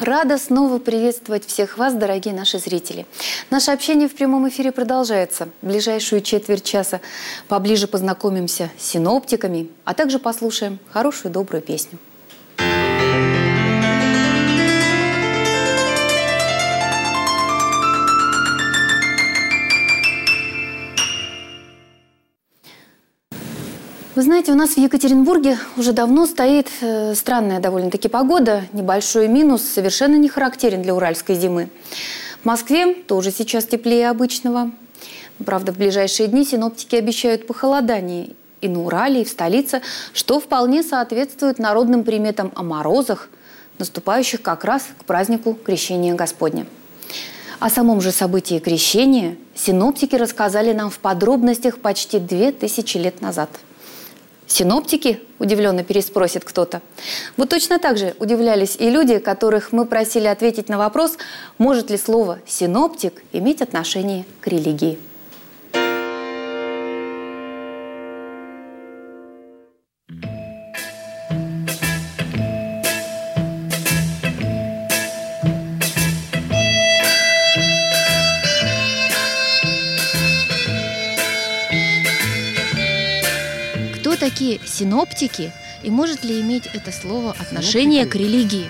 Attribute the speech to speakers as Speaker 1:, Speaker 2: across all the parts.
Speaker 1: Рада снова приветствовать всех вас, дорогие наши зрители. Наше общение в прямом эфире продолжается. В ближайшую четверть часа поближе познакомимся с синоптиками, а также послушаем хорошую добрую песню. Вы знаете, у нас в Екатеринбурге уже давно стоит странная довольно-таки погода. Небольшой минус, совершенно не характерен для уральской зимы. В Москве тоже сейчас теплее обычного. Правда, в ближайшие дни синоптики обещают похолодание и на Урале, и в столице, что вполне соответствует народным приметам о морозах, наступающих как раз к празднику Крещения Господня. О самом же событии Крещения синоптики рассказали нам в подробностях почти 2000 лет назад. Синоптики? Удивленно переспросит кто-то. Вот точно так же удивлялись и люди, которых мы просили ответить на вопрос, может ли слово «синоптик» иметь отношение к религии. Такие синоптики, и может ли иметь это слово отношение к религии?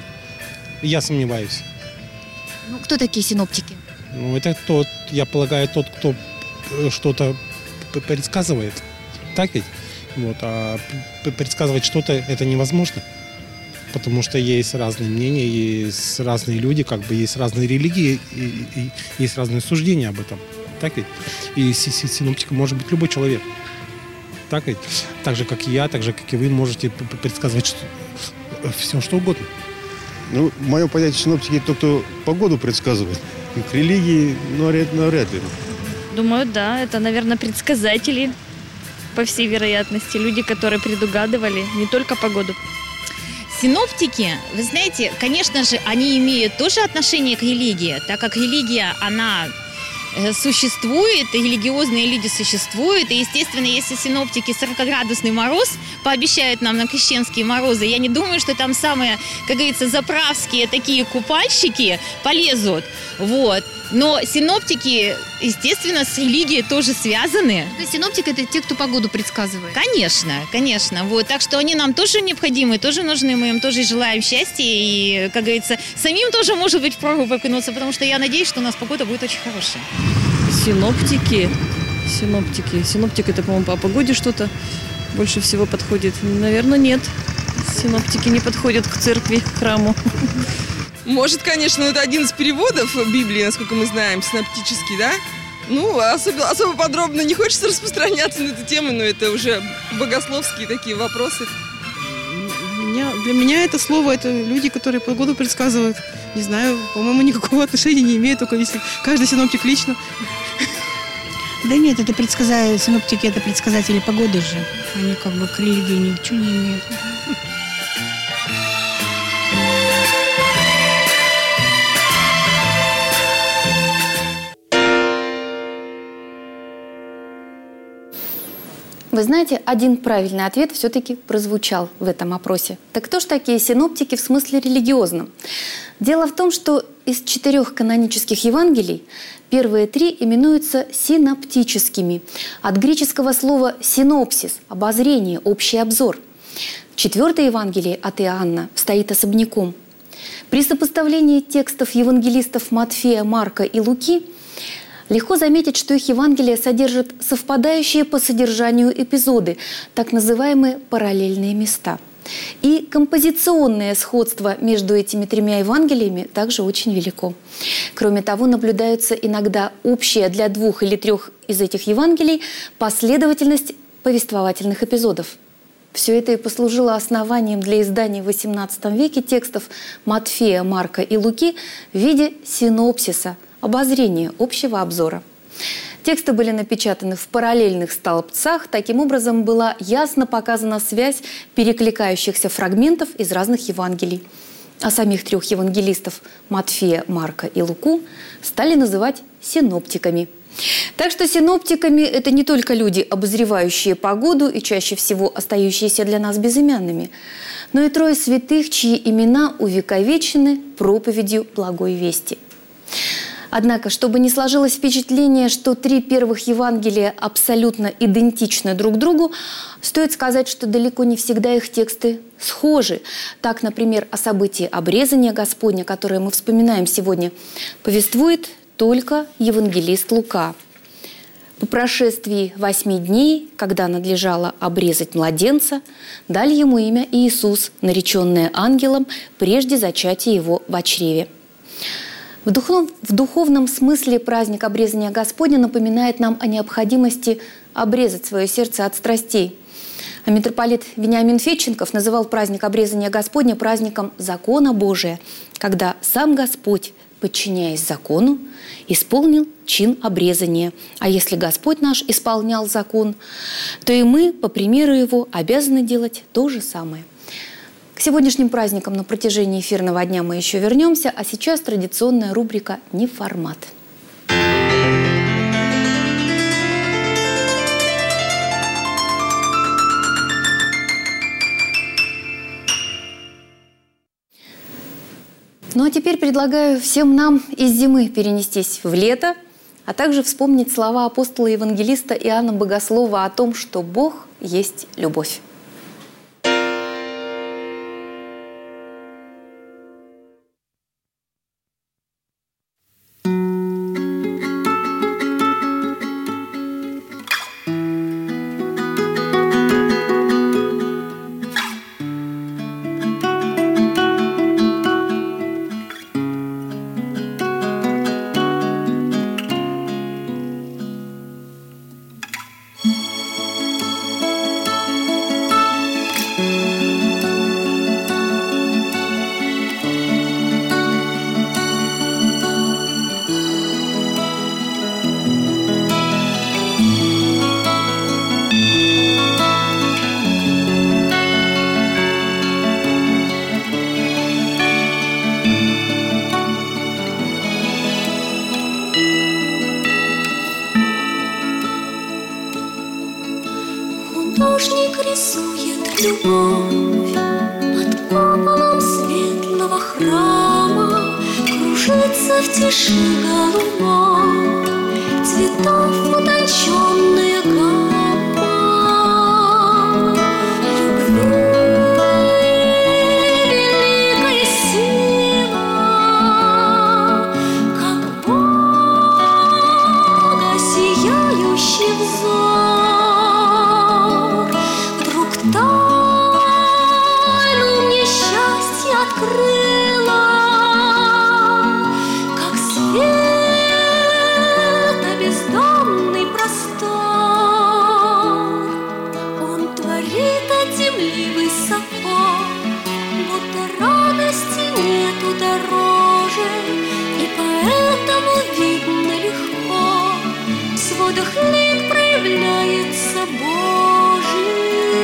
Speaker 2: Я сомневаюсь.
Speaker 1: Ну, кто такие синоптики?
Speaker 2: Ну, это тот, я полагаю, тот, кто что-то предсказывает. Так ведь? Вот, а предсказывать что-то это невозможно. Потому что есть разные мнения, есть разные люди, как бы есть разные религии, и есть разные суждения об этом. Так ведь? И синоптиком может быть любой человек. Так ведь? Так же, как и я, так же, как и вы, можете предсказывать все, что угодно.
Speaker 3: Ну, в моем понятии синоптики – тот, кто погоду предсказывает. К религии, навряд ли.
Speaker 4: Думаю, да. Это, наверное, предсказатели, по всей вероятности. Люди, которые предугадывали не только погоду.
Speaker 5: Синоптики, вы знаете, конечно же, они имеют тоже отношение к религии, так как религия, она существует, и религиозные люди существуют, и, естественно, если синоптики 40-градусный мороз пообещают нам на крещенские морозы, я не думаю, что там самые, как говорится, заправские такие купальщики полезут, вот. Но синоптики, естественно, с религией тоже связаны.
Speaker 1: То есть синоптики – это те, кто погоду предсказывает?
Speaker 5: Конечно, конечно. Вот. Так что они нам тоже необходимы, тоже нужны, мы им тоже желаем счастья. И, как говорится, самим тоже, может быть, в прогу покинуться, потому что я надеюсь, что у нас погода будет очень хорошая.
Speaker 6: Синоптики. Синоптик – это, по-моему, по погоде что-то больше всего подходит. Наверное, нет. Синоптики не подходят к церкви, к храму.
Speaker 7: Может, конечно, это один из переводов Библии, насколько мы знаем, синоптический, да? Ну, особо подробно не хочется распространяться на эту тему, но это уже богословские такие вопросы.
Speaker 6: Для меня это слово, это люди, которые погоду предсказывают. Не знаю, по-моему, никакого отношения не имеет, только если каждый синоптик лично.
Speaker 8: Да нет, это синоптики, это предсказатели погоды же. Они как бы к религии ничего не имеют.
Speaker 1: Вы знаете, один правильный ответ все-таки прозвучал в этом опросе. Так кто же такие синоптики в смысле религиозном? Дело в том, что из 4 канонических Евангелий первые 3 именуются синоптическими. От греческого слова «синопсис» – обозрение, общий обзор. 4-е Евангелие от Иоанна стоит особняком. При сопоставлении текстов евангелистов Матфея, Марка и Луки легко заметить, что их Евангелие содержит совпадающие по содержанию эпизоды, так называемые параллельные места. И композиционное сходство между этими 3 Евангелиями также очень велико. Кроме того, наблюдаются иногда общая для 2 или 3 из этих Евангелий последовательность повествовательных эпизодов. Все это и послужило основанием для издания в XVIII веке текстов Матфея, Марка и Луки в виде синопсиса, обозрение общего обзора. Тексты были напечатаны в параллельных столбцах. Таким образом, была ясно показана связь перекликающихся фрагментов из разных Евангелий. А самих 3 евангелистов Матфея, Марка и Луку стали называть синоптиками. Так что синоптиками – это не только люди, обозревающие погоду и чаще всего остающиеся для нас безымянными. но и трое святых, чьи имена увековечены проповедью благой вести. Однако, чтобы не сложилось впечатление, что три первых Евангелия абсолютно идентичны друг другу, стоит сказать, что далеко не всегда их тексты схожи. Так, например, о событии обрезания Господня, которое мы вспоминаем сегодня, повествует только евангелист Лука. По прошествии 8 дней, когда надлежало обрезать младенца, дали ему имя Иисус, нареченное ангелом прежде зачатия его во чреве. В духовном смысле праздник обрезания Господня напоминает нам о необходимости обрезать свое сердце от страстей. А митрополит Вениамин Федченков называл праздник обрезания Господня праздником закона Божия, когда сам Господь, подчиняясь закону, исполнил чин обрезания. А если Господь наш исполнял закон, то и мы, по примеру Его, обязаны делать то же самое. К сегодняшним праздникам на протяжении эфирного дня мы еще вернемся, а сейчас традиционная рубрика «Неформат». Ну а теперь предлагаю всем нам из зимы перенестись в лето, а также вспомнить слова апостола-евангелиста Иоанна Богослова о том, что Бог есть любовь.
Speaker 9: Художник рисует любовь под куполом светлого храма, кружится в тиши голубой цветов утонченная гамма. Любви великая сила, как Бога сияющий взор. Тайну мне счастье открыла, как света бездонный простор. Он творит от земли высоко, будто радости нету дороже, и поэтому видно легко, в сводах лик проявляется Божий.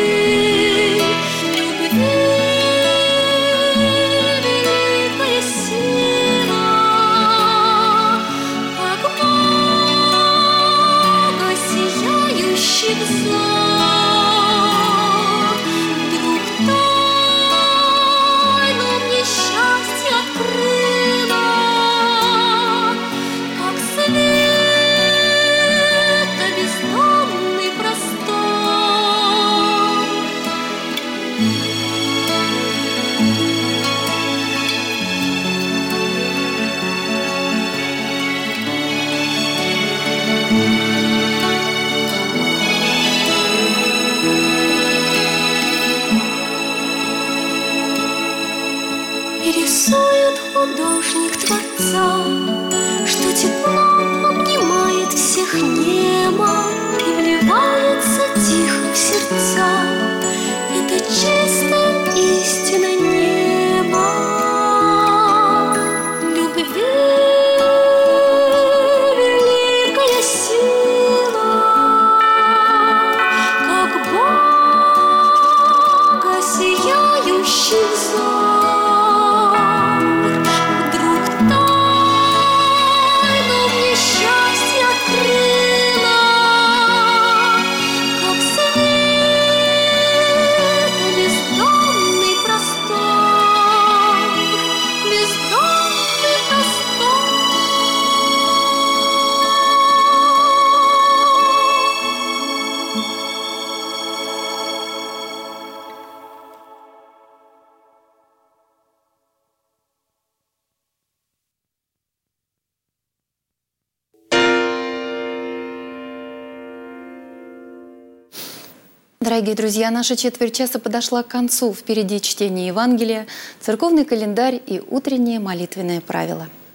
Speaker 9: Рисует художник Творца, что тепло обнимает всех небо и вливается тихо в сердца. Это чистая истина неба. Любви великая сила, как Бога сияющий взор. Вдруг
Speaker 1: Дорогие друзья, наша четверть часа подошла к концу. Впереди чтение Евангелия, церковный календарь и утреннее молитвенное правило.